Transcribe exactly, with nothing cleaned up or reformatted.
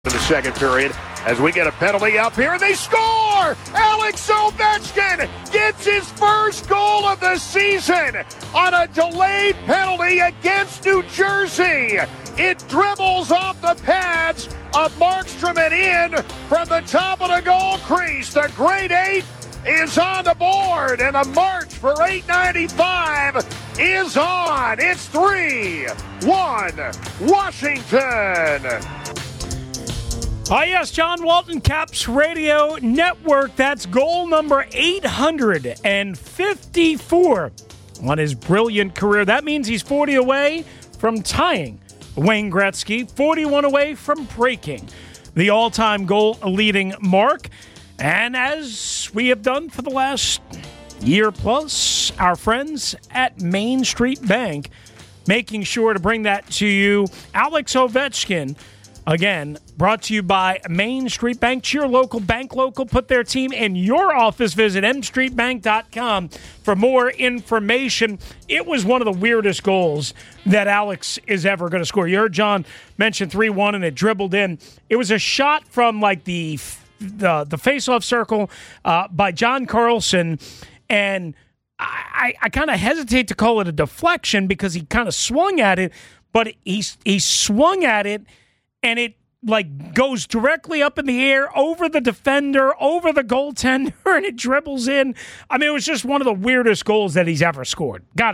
in the second period as we get a penalty up here and they score. Alex Ovechkin gets his first goal of the season on a delayed penalty against New Jersey. It dribbles off the pads of Markstrom and in from the top of the goal crease. The grade eight is on the board and the march for eight ninety-five is on. It's three one Washington. Oh, yes, John Walton, Caps Radio Network. That's goal number eight hundred fifty-four on his brilliant career. That means he's forty away from tying Wayne Gretzky, forty-one away from breaking the all-time goal-leading mark. And as we have done for the last year plus, our friends at Main Street Bank making sure to bring that to you. Alex Ovechkin, again, brought to you by Main Street Bank. Cheer local, bank local. Put their team in your office. Visit m street bank dot com for more information. It was one of the weirdest goals that Alex is ever going to score. You heard John mention three one, and it dribbled in. It was a shot from like the the, the face-off circle uh, by John Carlson, and I, I kind of hesitate to call it a deflection because he kind of swung at it, but he, he swung at it, and it like goes directly up in the air over the defender, over the goaltender, and it dribbles in. I mean, it was just one of the weirdest goals that he's ever scored. Got